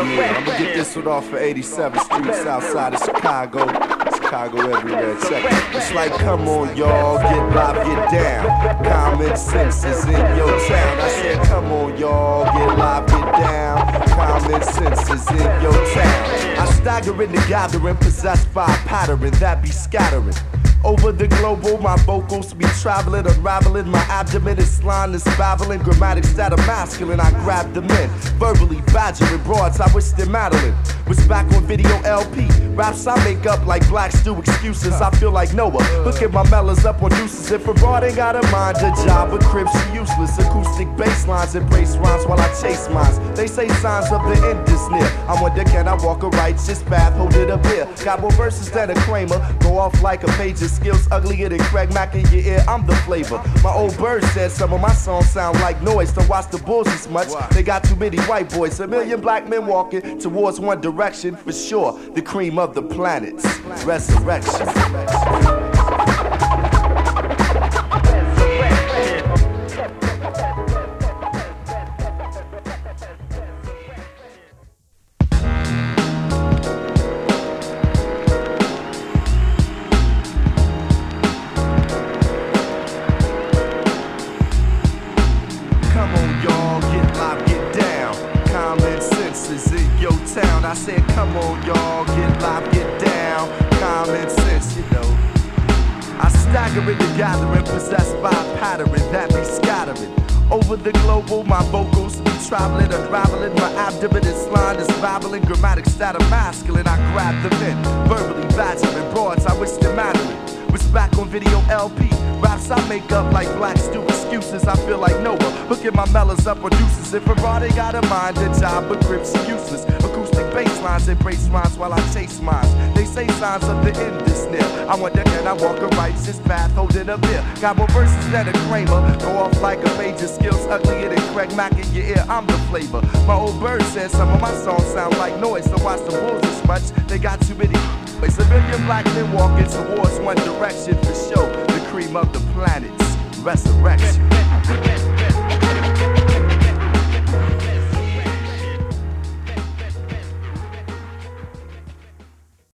Yeah, I'ma get this one off for 87th Street, outside of Chicago. Chicago everywhere, check it. It's like, come on, y'all, get live, get down. Common sense is in your town. I said, come on, y'all, get live, get down. Common sense is in your town. I stagger in the gathering, possessed by a pattern that be scattering. Over the global, my vocals be traveling, unraveling. My abdomen is slime, is babbling. Grammatics that are masculine, I grab them in. Verbally badgering broads, I wish they're Madeline. Was back on video LP. Raps I make up like blacks do excuses. I feel like Noah, hooking my mellows up on deuces. If a broad ain't got a mind, a job, a crib, she useless. Acoustic bass lines, embrace rhymes while I chase mines. They say signs of the end is near. I wonder, can I walk a righteous path, hold it up here? Got more verses than a Kramer, go off like a page of skills uglier than Craig Mack in your ear, I'm the flavor. My old bird said some of my songs sound like noise. Don't watch the bulls as much, they got too many white boys. A million black men walking towards one direction, for sure, the cream of the planets, resurrection. I said, come on, y'all, get live, get down. Common sense, you know. I stagger in the gathering, possessed by a pattern that be scattering. Over the global, my vocals be traveling, unraveling. My abdomen is slime, is babbling. Grammatics that are masculine, I grab them in. Verbally badgering broads, I wish they're Madeline. Was back on video LP. Raps I make up like blacks do excuses. I feel like Noah, hooking my mellows up on deuces. If a broad ain't got a mind, a job, a grip, she useless. Acoustic bass lines, embrace rhymes while I chase mines. They say signs of the end is near. I wonder, can I walk a righteous path, hold it up here? Got more verses than a Kramer, go off like a page of skills uglier than Craig Mack in your ear, I'm the flavor. My old bird said some of my songs sound like noise. Don't watch the bulls as much, they got too many. It's a million black men walking towards one direction, for sure, the cream of the planets, resurrection.